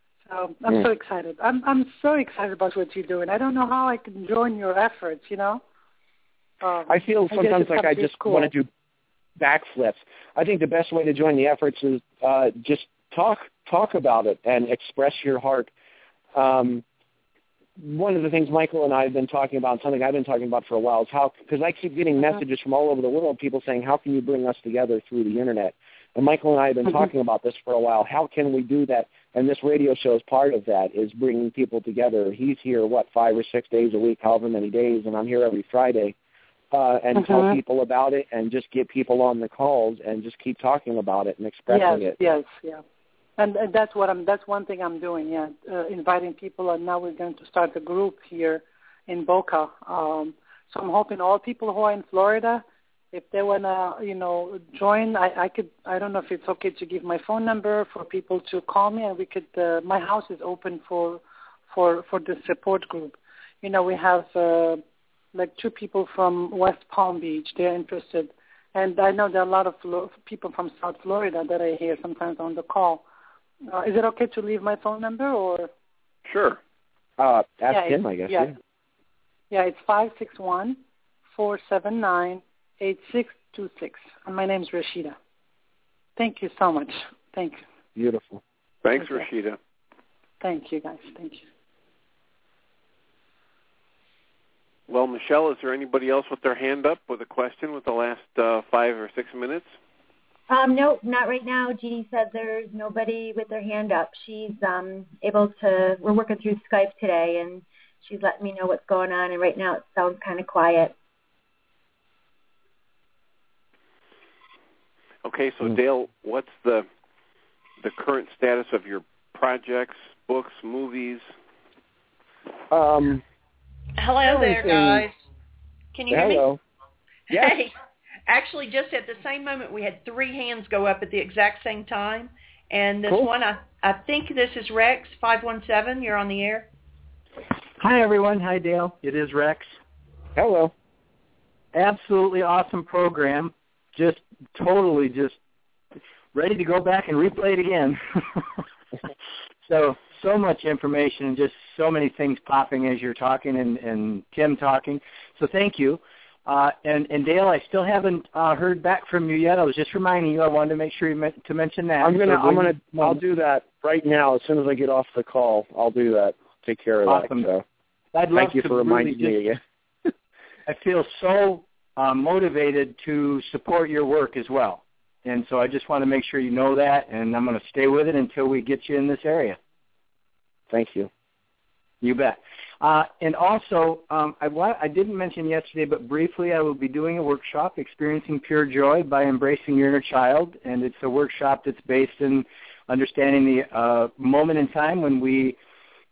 So I'm mm. so excited. I'm I'm so excited about what you're doing. I don't know how I can join your efforts, you know. Um, I feel sometimes I like I just cool. want to do backflips. I think the best way to join the efforts is uh, just talk talk about it and express your heart. Um, one of the things Michael and I have been talking about, something I've been talking about for a while, is how, because I keep getting uh-huh. messages from all over the world, people saying, how can you bring us together through the Internet? And Michael and I have been uh-huh. talking about this for a while. How can we do that? And this radio show is part of that, is bringing people together. He's here, what, five or six days a week, however many days, and I'm here every Friday. Uh, and uh-huh. tell people about it and just get people on the calls and just keep talking about it and expressing yes, it. Yes, yeah. And, and that's what I'm. That's one thing I'm doing. Yeah, uh, inviting people, and now we're going to start a group here in Boca. Um, so I'm hoping all people who are in Florida, if they wanna, you know, join, I, I could. I don't know if it's okay to give my phone number for people to call me, and we could. Uh, my house is open for, for for the support group. You know, we have uh, like two people from West Palm Beach. They're interested, and I know there are a lot of Flo- people from South Florida that I hear sometimes on the call. Uh, is it okay to leave my phone number or? Sure. Uh, ask yeah, him, I guess. Yeah. yeah, yeah it's five six one, four seven nine, eight six two six. And my name's Rashida. Thank you so much. Thank you. Beautiful. Thanks, okay. Rashida. Thank you, guys. Thank you. Well, Michelle, is there anybody else with their hand up with a question with the last uh, five or six minutes? Um, no, not right now. Jeannie said there's nobody with their hand up. She's um, able to, we're working through Skype today, and she's letting me know what's going on, and right now it sounds kind of quiet. Okay, so Dale, what's the the current status of your projects, books, movies? Um, Hello there, thing, guys. Can you hello. hear me? Hello. Yes. Hey. Actually, just at the same moment, we had three hands go up at the exact same time. And this cool. one, I, I think this is Rex, five one seven. You're on the air. Hi, everyone. Hi, Dale. It is Rex. Hello. Absolutely awesome program. Just totally just ready to go back and replay it again. so, so much information and just so many things popping as you're talking and, and Tim talking. So thank you. Uh, and, and Dale, I still haven't uh, heard back from you yet. I was just reminding you. I wanted to make sure you meant to mention that. I'm gonna, so I'm gonna, I'll do that right now. As soon as I get off the call, I'll do that. Take care of awesome. that. So, I'd love thank you to for reminding really me again. I feel so uh, motivated to support your work as well, and so I just want to make sure you know that. And I'm going to stay with it until we get you in this area. Thank you. You bet. Uh, and also, um, I, wa- I didn't mention yesterday, but briefly, I will be doing a workshop, Experiencing Pure Joy by Embracing Your Inner Child, and it's a workshop that's based in understanding the uh, moment in time when we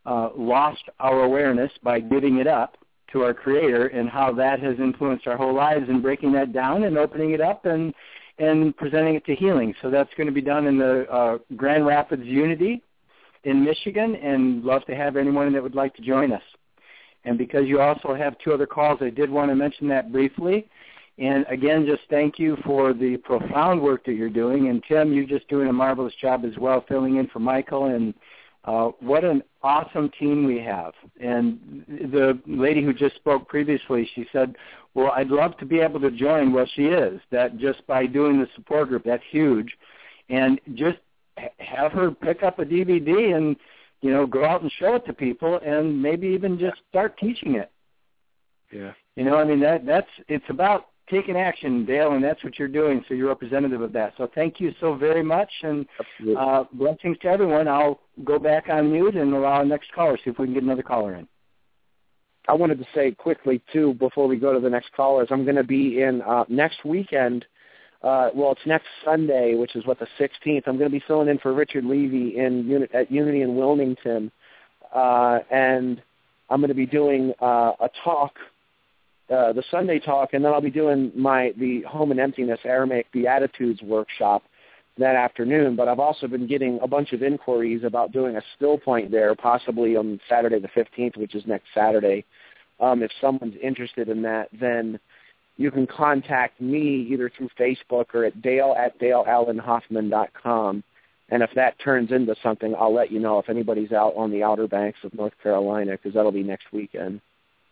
uh, lost our awareness by giving it up to our Creator, and how that has influenced our whole lives, and breaking that down and opening it up and and presenting it to healing. So that's going to be done in the uh, Grand Rapids Unity in Michigan, and love to have anyone that would like to join us. And because you also have two other calls, I did want to mention that briefly. And again, just thank you for the profound work that you're doing. And Tim, you're just doing a marvelous job as well, filling in for Michael. And uh, what an awesome team we have. And the lady who just spoke previously, she said, well, I'd love to be able to join. Well, she is. That just by doing the support group, that's huge. And just have her pick up a D V D and, you know, go out and show it to people, and maybe even just start teaching it. Yeah. You know, I mean, that that's it's about taking action, Dale, and that's what you're doing, so you're representative of that. So thank you so very much, and uh, blessings to everyone. I'll go back on mute and allow our next caller, see if we can get another caller in. I wanted to say quickly, too, before we go to the next callers, I'm going to be in uh, next weekend. Uh, well, it's next Sunday, which is, what, the sixteenth. I'm going to be filling in for Richard Levy in Uni- at Unity in Wilmington, uh, and I'm going to be doing uh, a talk, uh, the Sunday talk, and then I'll be doing my the Home and Emptiness Aramaic Beatitudes workshop that afternoon. But I've also been getting a bunch of inquiries about doing a still point there, possibly on Saturday the fifteenth, which is next Saturday. Um, if someone's interested in that, then you can contact me either through Facebook or at dale at dale allen hoffman dot com. And if that turns into something, I'll let you know if anybody's out on the Outer Banks of North Carolina, because that'll be next weekend.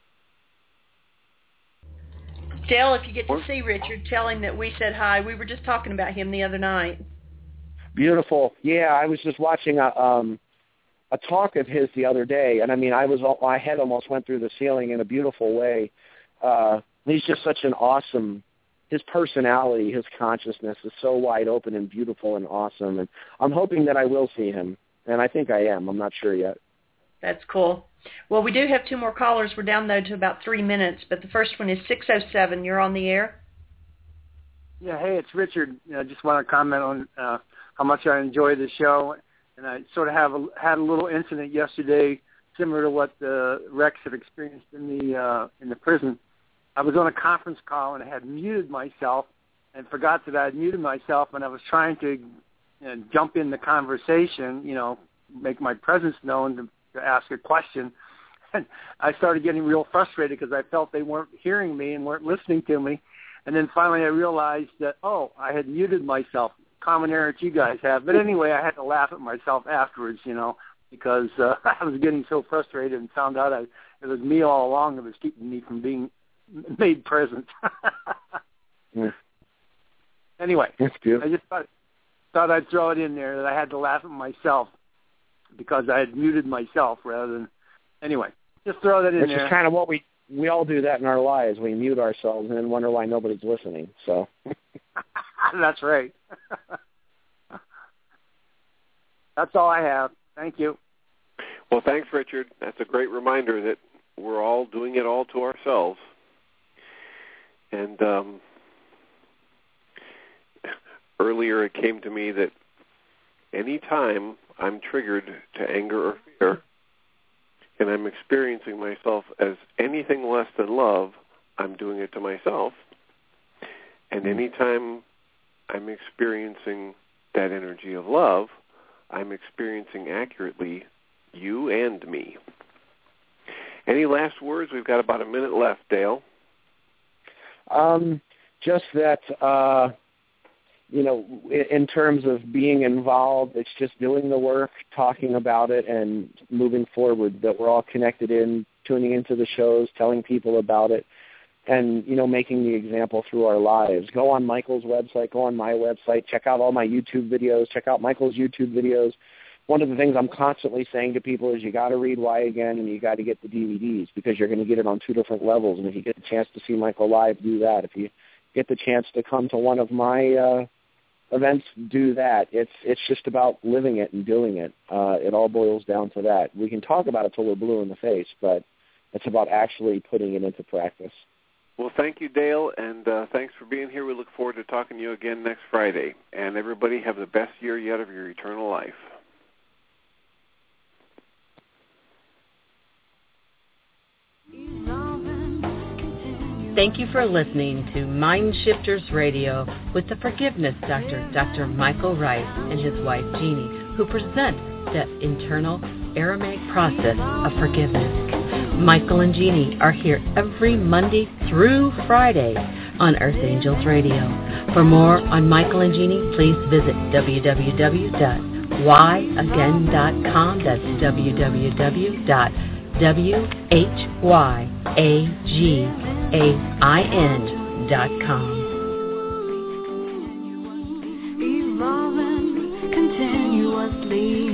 Dale, if you get to see Richard, tell him that we said hi. We were just talking about him the other night. Beautiful. Yeah, I was just watching a, um, a talk of his the other day, and I mean, I was my head almost went through the ceiling in a beautiful way. Uh, he's just such an awesome, his personality, his consciousness is so wide open and beautiful and awesome, and I'm hoping that I will see him, and I think I am. I'm not sure yet. That's cool. Well, we do have two more callers. We're down, though, to about three minutes, but the first one is six oh seven. You're on the air. Yeah, hey, it's Richard. I just want to comment on uh, how much I enjoy the show, and I sort of have a, had a little incident yesterday similar to what the Rex had experienced in the uh, in the prison. I was on a conference call, and I had muted myself and forgot that I had muted myself, and I was trying to you know, jump in the conversation, you know, make my presence known to, to ask a question. And I started getting real frustrated because I felt they weren't hearing me and weren't listening to me. And then finally I realized that, oh, I had muted myself, common error that you guys have. But anyway, I had to laugh at myself afterwards, you know, because uh, I was getting so frustrated and found out I, it was me all along that was keeping me from being made present. Yeah. Anyway, That's good. I just thought, thought I'd throw it in there that I had to laugh at myself because I had muted myself rather than, anyway, just throw that in Which there. Which is kind of what we, we all do that in our lives. We mute ourselves and then wonder why nobody's listening. So That's right. That's all I have. Thank you. Well, thanks, Richard. That's a great reminder that we're all doing it all to ourselves. And um, earlier it came to me that any time I'm triggered to anger or fear, and I'm experiencing myself as anything less than love, I'm doing it to myself. And any time I'm experiencing that energy of love, I'm experiencing accurately you and me. Any last words? We've got about a minute left, Dale. Um, just that, uh, you know, in terms of being involved, it's just doing the work, talking about it, and moving forward, that we're all connected in, tuning into the shows, telling people about it, and, you know, making the example through our lives. Go on Michael's website, go on my website, check out all my YouTube videos, check out Michael's YouTube videos. One of the things I'm constantly saying to people is you got to read Why Again, and you got to get the D V Ds, because you're going to get it on two different levels. And if you get the chance to see Michael live, do that. If you get the chance to come to one of my uh, events, do that. It's it's just about living it and doing it. Uh, it all boils down to that. We can talk about it till we're blue in the face, but it's about actually putting it into practice. Well, thank you, Dale, and uh, thanks for being here. We look forward to talking to you again next Friday. And everybody have the best year yet of your eternal life. Thank you for listening to Mind Shifters Radio with the Forgiveness Doctor, Doctor Michael Rice, and his wife Jeanie, who present the internal Aramaic process of forgiveness. Michael and Jeanie are here every Monday through Friday on Earth Angels Radio. For more on Michael and Jeanie, please visit w w w dot why again dot com. That's w w w dot why again dot com. Evolving continuously.